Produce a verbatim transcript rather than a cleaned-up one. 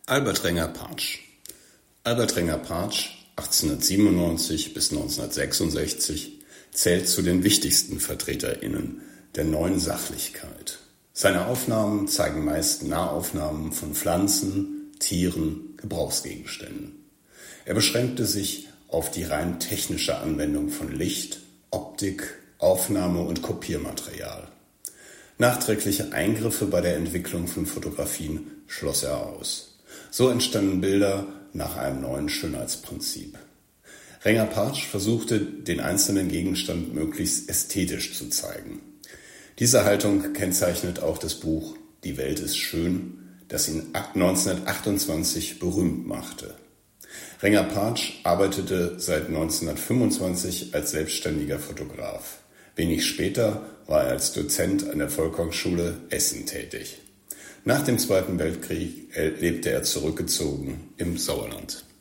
Albert Renger-Partsch. Albert Renger-Partsch, achtzehnhundertsiebenundneunzig bis neunzehnhundertsechsundsechzig, zählt zu den wichtigsten VertreterInnen der Neuen Sachlichkeit. Seine Aufnahmen zeigen meist Nahaufnahmen von Pflanzen, Tieren, Gebrauchsgegenständen. Er beschränkte sich auf die rein technische Anwendung von Licht, Optik, Aufnahme- und Kopiermaterial. Nachträgliche Eingriffe bei der Entwicklung von Fotografien schloss er aus. So entstanden Bilder nach einem neuen Schönheitsprinzip. Renger-Partsch versuchte, den einzelnen Gegenstand möglichst ästhetisch zu zeigen. Diese Haltung kennzeichnet auch das Buch »Die Welt ist schön«, das ihn neunzehnhundertachtundzwanzig berühmt machte. Renger-Partsch arbeitete seit neunzehnhundertfünfundzwanzig als selbstständiger Fotograf. Wenig später war er als Dozent an der Volkshochschule Essen tätig. Nach dem Zweiten Weltkrieg lebte er zurückgezogen im Sauerland.